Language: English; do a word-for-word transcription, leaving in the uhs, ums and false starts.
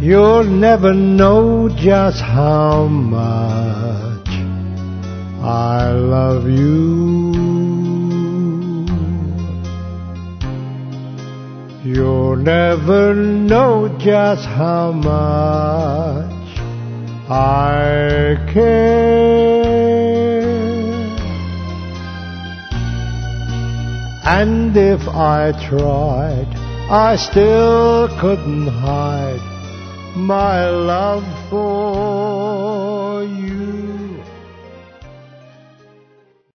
You'll never know just how much I love you. You'll never know just how much I care. And if I tried, I still couldn't hide my love for you.